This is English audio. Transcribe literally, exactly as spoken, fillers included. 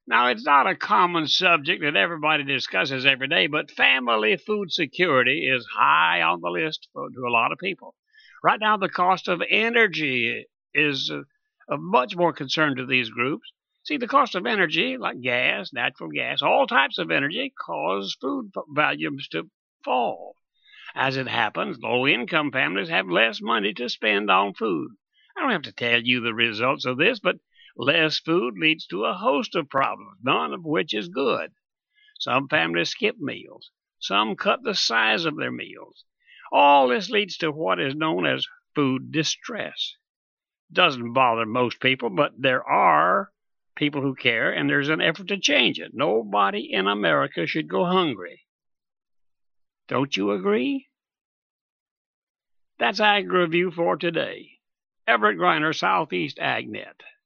Now, it's not a common subject that everybody discusses every day, but family food security is high on the list for, to a lot of people. Right now, the cost of energy is uh, of much more concern to these groups. See, the cost of energy, like gas, natural gas, all types of energy, cause food values to fall. As it happens, low income families have less money to spend on food. I don't have to tell you the results of this, but less food leads to a host of problems, none of which is good. Some families skip meals, some cut the size of their meals. All this leads to what is known as food distress. Doesn't bother most people, but there are people who care, and there's an effort to change it. Nobody in America should go hungry. Don't you agree? That's Ag Review for today. Everett Griner, Southeast AgNet.